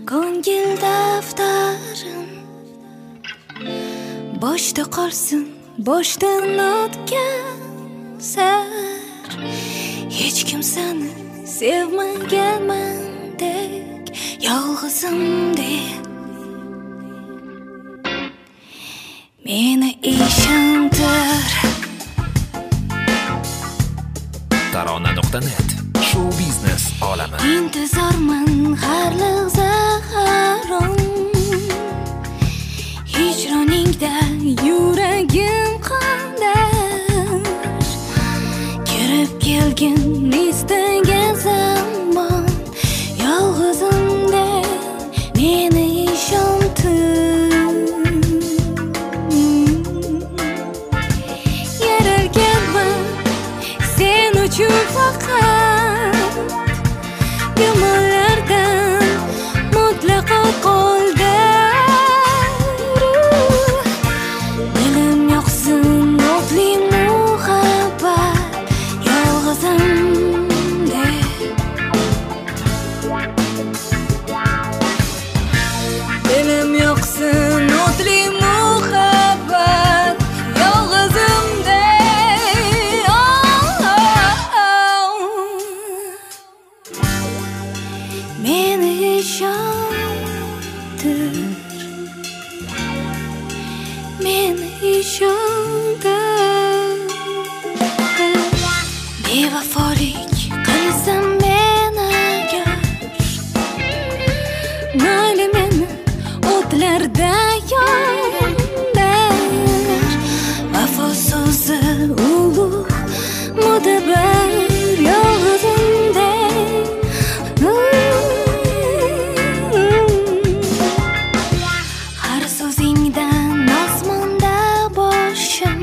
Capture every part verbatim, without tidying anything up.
Ko'ngil daftarim boshda qolsin, boshdan o'tgan sar. Hech kim seni sevmaganmandek, yolg'izimdek meni ishontir. Tarona nuqta net show biznes olami. İntizorman har lahza harom, hijroningda yuragim qandar. Kirib kelgin istagan zamon, yolg'izimda meni ishontir. Yaralganman sen uchun faqat, yomonlardan mutlaqo qo'ldan. Dilim yoqsin o'tli muhabbat, yolg'izimda. Dilim yoqsin o'tli muhabbat, yolg'izimda. Meni ishontir, meni ishontir. Bevafolik qilsam men agar, mayli meni o'tlarda yondir. Vafo so'zi ulug' mo'tabar, yolg'izimda. Har so'zingdan osmonda boshim,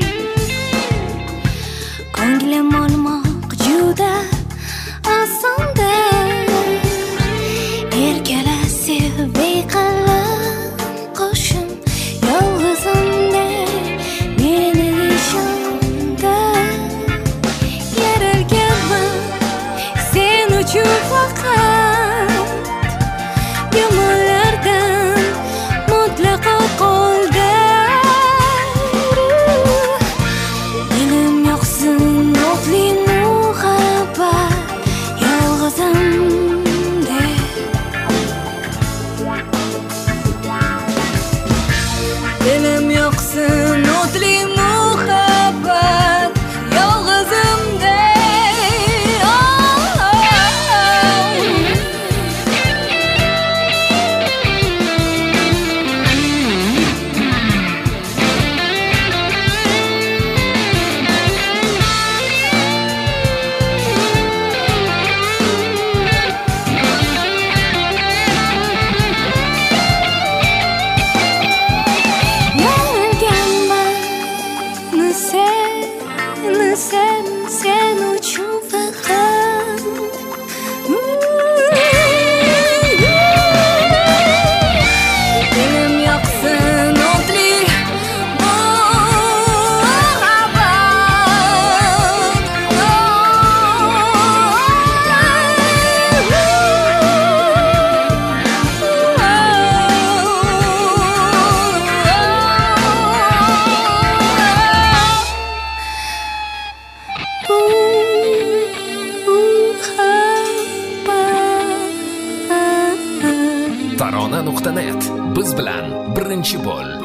ko'nglim olmoq juda osondir. Erkala sev qilib qo'shim, yolg'izimda meni ishontir. Yaralganman sen uchun faqat, yomonlardan mutlaqo qo'ldan. Dilim yoqsin o'tli muhabbat, yolg'izimda. Dilim yoqsin o'tli muhabbat, yolg'izimda. Sen, sen uchun faqat. Dilim yoqsin o'tli Tarona nuqta net biz bilan birinchi bo'l.